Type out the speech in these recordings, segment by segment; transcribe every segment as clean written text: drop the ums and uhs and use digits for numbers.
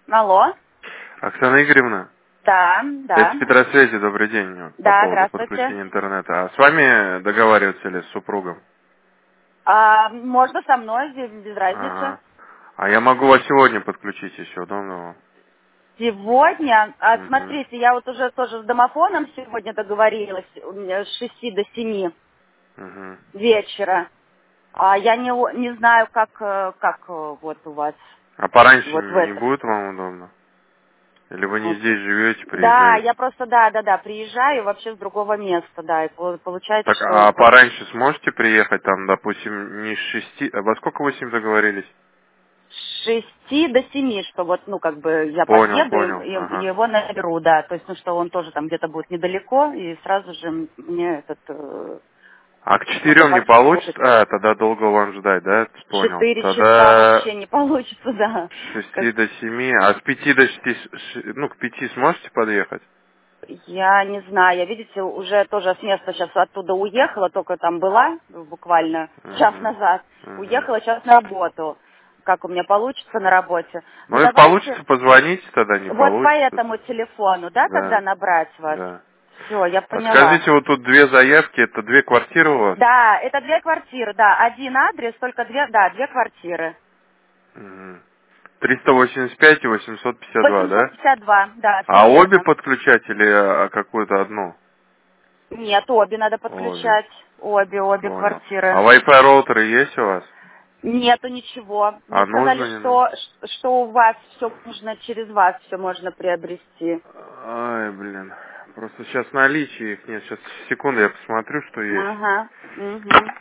Алло. Оксана Игоревна, Да, да. это Петросвязи, добрый день. По Да, поводу здравствуйте. подключения интернета. А с вами договариваться или с супругом? Можно со мной, без разницы. Ага. А я могу вас сегодня подключить еще, удобно? Сегодня, Угу. смотрите, я вот уже тоже с домофоном сегодня договорилась, у меня с 6 до 7 Угу. вечера. Я не знаю, как вот у вас, А пораньше вот в не это. будет вам удобно? Или вы не здесь живете, Да, приезжаете? я просто, да, приезжаю вообще с другого места, да, и получается, Так, что а пораньше сможете приехать, там, допустим, не с 6, а во сколько вы с ним договорились? с 6 до 7, что вот, как бы я подъеду Понял, и ага. его наберу, да, то есть, что он тоже там где-то будет недалеко, и сразу же мне А к 4 не заплатить получится? будет. Тогда долго вам ждать, да? Понял. 4 часа Тогда вообще не получится, да. с Как 6 до 7, а с 5 до 6, ну, к 5 сможете подъехать? я не знаю, я, видите, уже тоже с места сейчас оттуда уехала, только там была буквально час Угу. назад, Угу. уехала сейчас на работу. Как у меня получится на работе. Ну, Ну если давайте получится, позвоните, тогда не вот по получится. этому телефону, да, тогда Да, набрать вас? да. Все, я А поняла. скажите, вот тут 2 заявки, это 2 квартиры у вас? Да, это 2 квартиры, да, один адрес, только 2 квартиры. Угу. 385 и 852, да? 852, да, все А обе верно. подключать или какую-то одну? Нет, обе надо Обе. подключать, обе Понял. А квартиры. Wi-Fi роутеры есть у вас? Нету ничего. Мне А сказали, нужно, не нужно? что у вас все нужно через вас, все можно приобрести. Ай, блин. Просто сейчас наличия их нет. Сейчас, секунду, я посмотрю, что есть. Ага. Угу.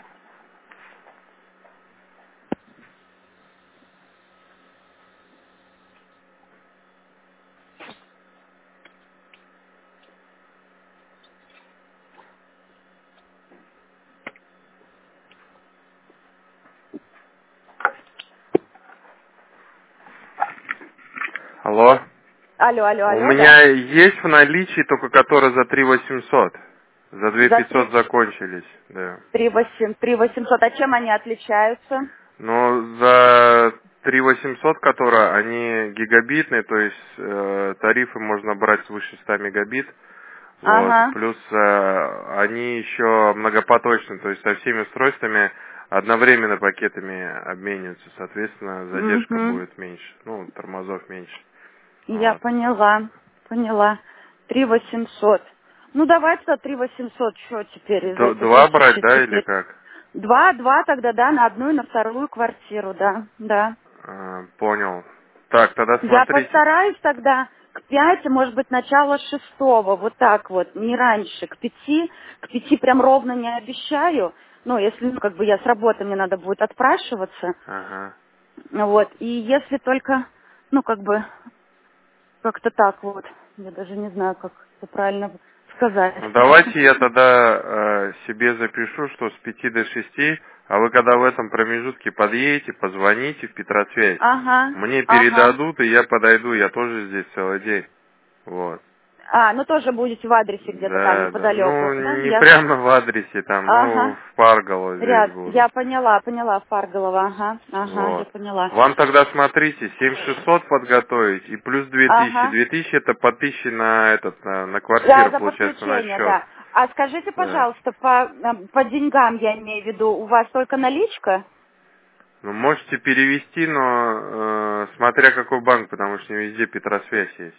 Алло? У Алло, меня да. есть в наличии, только которые за 3800. За За 2500 закончились, да. 3 800. А чем они отличаются? Но за 3800, которые, они гигабитные, то есть тарифы можно брать свыше 100 мегабит. Вот. Ага. Плюс они еще многопоточные, то есть со всеми устройствами одновременно пакетами обмениваются, соответственно, задержка Угу. будет меньше, ну, тормозов меньше. Я Вот. поняла. 3 800. Ну, давайте 3 800. Что теперь из этой Два брать, 1000 да, или теперь? как? Два тогда, да, на одну и на вторую квартиру, да. Понял. Так, тогда Я смотрите. постараюсь тогда к 5, может быть, начало 6, вот так вот, не раньше, к пяти прям ровно не обещаю. Ну, если, как бы я с работы, мне надо будет отпрашиваться. Ага. Вот, и если только, как бы, как-то так вот, я даже не знаю, как это правильно сказать. Ну, давайте я тогда себе запишу, что с 5 до 6, а вы когда в этом промежутке подъедете, позвоните в Петросвязь. Мне Ага. передадут, и я подойду, я тоже здесь целый день. Вот. Ну тоже будете в адресе где-то там Да, да. неподалеку, Ну, да? не прямо в адресе, там, ну, Ага. в Парголо здесь буду. Я поняла, Фарголова, ага, я Вот. поняла. Вам тогда, смотрите, 7600 подготовить и плюс 2000. Ага. 2000 это по 1000 на на Да, квартиру, за получается, на подключение, счет. да. А скажите, Да. пожалуйста, по деньгам я имею в виду, у вас только наличка? Ну, можете перевести, но смотря какой банк, потому что не везде Петросвязь есть.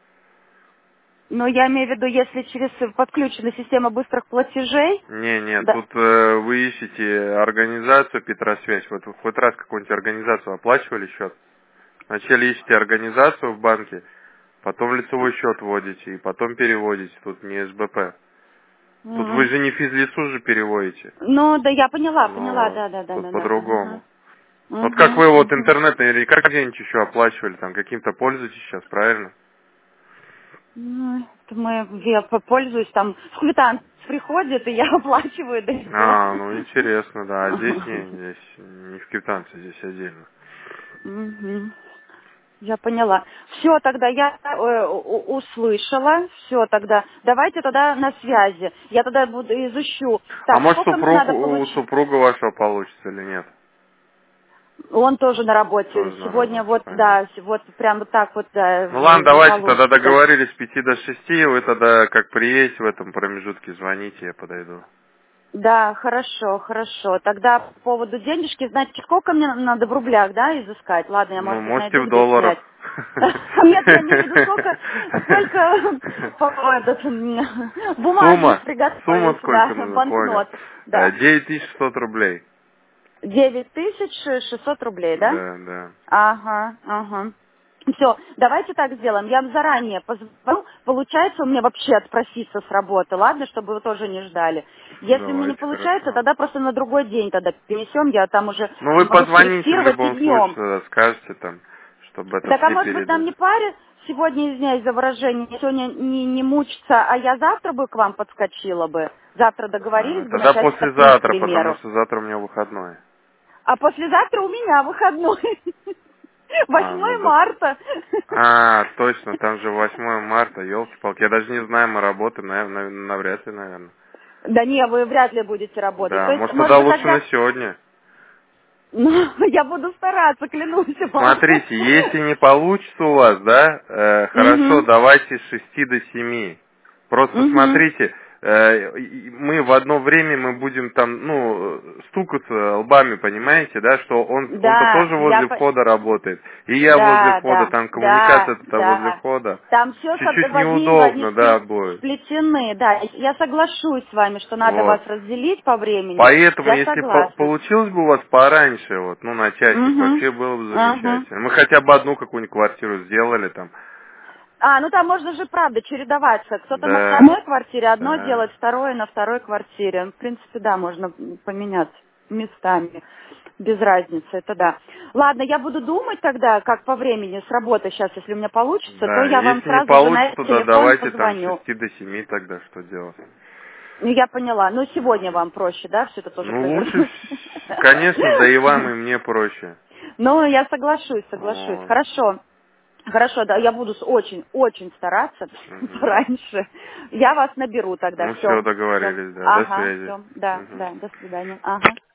Ну, я имею в виду, если через подключена система быстрых платежей, Не, да. тут вы ищете организацию Петросвязь. Вот вы хоть раз какую-нибудь организацию оплачивали счет? Вначале ищете организацию в банке, потом лицевой счет вводите и потом переводите. Тут не СБП. Тут вы М. же не физлицу же переводите. Ну, да, я поняла, Ну вот, тут да. по-другому. Вот как Угу, вы вот угу. интернет или как где-нибудь еще оплачивали, там каким-то пользуетесь сейчас, правильно? Ну, это я пользуюсь, там, в квитанции приходит, и я оплачиваю, да и все. Ну интересно, да. А здесь здесь не в квитанции, здесь отдельно. Мгм. Я поняла. Все, тогда я услышала. Все, тогда. Давайте тогда на связи. Я тогда изучу. А Так, может сколько мне надо у получить? супруга вашего получится или нет? Он тоже на работе. Тоже на Сегодня работе, вот, понятно. да, вот прям вот так вот, да. Ну ладно, не давайте тогда получится. договорились с 5 до 6, вы тогда как приедете в этом промежутке, звоните, я подойду. Да, хорошо, хорошо. Тогда по поводу денежки, знаете, сколько мне надо в рублях, да, изыскать? Ладно, я, Ну, может быть, можете найду, в где долларах. снять. Нет, я имею в виду, сколько бумажных Сумма приготовить, сколько да, нужно, понял. банкнот, да. 9600 рублей. 9600 рублей, да? Да, да. Ага, ага. Все, давайте так сделаем. Я вам заранее позвоню. Получается у меня вообще отпроситься с работы, ладно, чтобы вы тоже не ждали. Если мне не Давайте, получается, хорошо. тогда просто на другой день тогда перенесем. Я там уже Ну, вы могу позвоните в скорректировать и любом случае, днем. тогда скажете там, чтобы это Так, а все может быть, нам передали. не паре сегодня, извиняюсь за выражение, сегодня не мучиться, а я завтра бы к вам подскочила бы. Завтра договорились бы на Тогда часика 3, к послезавтра, потому примеру. что завтра у меня выходной. А послезавтра у меня выходной. А, ну 8 да. марта. А, точно, там же 8 марта, елки-палки. Я даже не знаю, мы работаем, навряд ли, наверное. Да не, вы вряд ли будете работать. Да, То есть, может может тогда быть, лучше на тогда... сегодня. Ну, я буду стараться, клянусь вам. Смотрите, если не получится у вас, да, хорошо, Угу, давайте с 6 до 7. Просто угу. смотрите, мы в одно время мы будем там, ну, стукаться лбами, понимаете, да, что он-то Да, тоже возле входа работает, и я возле входа, там коммуникация-то возле да. входа. Там все Чуть-чуть в одни неудобно, да, будет. сплетены, да. Я соглашусь с вами, что надо вас Вот. разделить по времени. Поэтому, Я если согласна. получилось бы у вас пораньше, вот, ну, на часик, Угу, вообще было бы угу. замечательно. Мы хотя бы одну какую-нибудь квартиру сделали там. А, ну там можно же, правда, чередоваться. Кто-то на Да, одной квартире одно да. делает, второе на второй квартире. В принципе, да, можно поменяться местами. Без разницы, это да. Ладно, я буду думать тогда, как по времени с работы сейчас, если у меня получится, то Да, я вам если не сразу же на получится, этот да, телефон давайте там с позвоню. 6 до 7 тогда что делать. Ну, я поняла. Ну, сегодня вам проще, да, все это тоже Ну, лучше, провернуть? конечно, да и вам, и мне проще. Ну, я соглашусь. Вот. Хорошо. Хорошо, да, я буду очень стараться Мгм. раньше. Я вас наберу тогда. Ну, все, Все. договорились, да. До Ага, связи. все. Да, Мгм. да, до свидания. Ага.